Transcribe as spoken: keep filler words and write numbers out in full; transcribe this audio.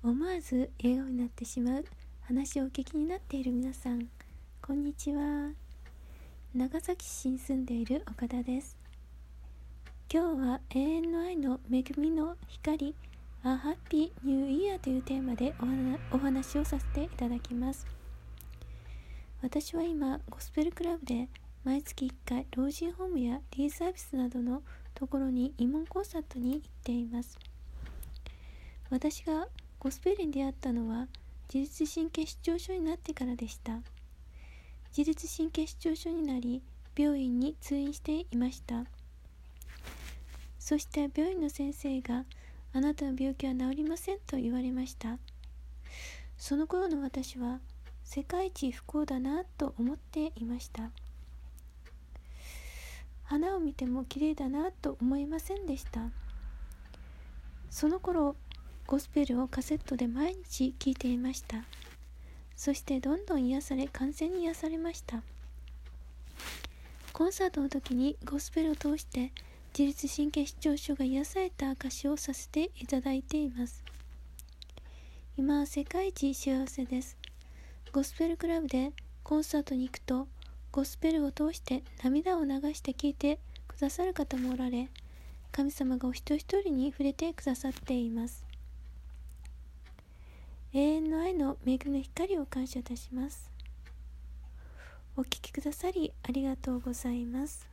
思わず笑顔になってしまう話をお聞きになっている皆さん、こんにちは。長崎市に住んでいる岡田です。今日は永遠の愛の恵みの光 A Happy New Year というテーマでお話、お話をさせていただきます。私は今ゴスペルクラブで毎月いっかい老人ホームやデイサービスなどのところに慰問コンサートに行っています。私がゴスペルに出会ったのは自律神経失調症になってからでした。自律神経失調症になり病院に通院していました。そして病院の先生があなたの病気は治りませんと言われました。その頃の私は世界一不幸だなと思っていました。花を見ても綺麗だなと思いませんでした。その頃ゴスペルをカセットで毎日聴いていました。そしてどんどん癒され、完全に癒されました。コンサートの時にゴスペルを通して自律神経失調症が癒された証をさせていただいています。今は世界一幸せです。ゴスペルクラブでコンサートに行くとゴスペルを通して涙を流して聴いてくださる方もおられ、神様がお一人一人に触れてくださっています。永遠の愛の恵みの光を感謝いたします。お聞きくださりありがとうございます。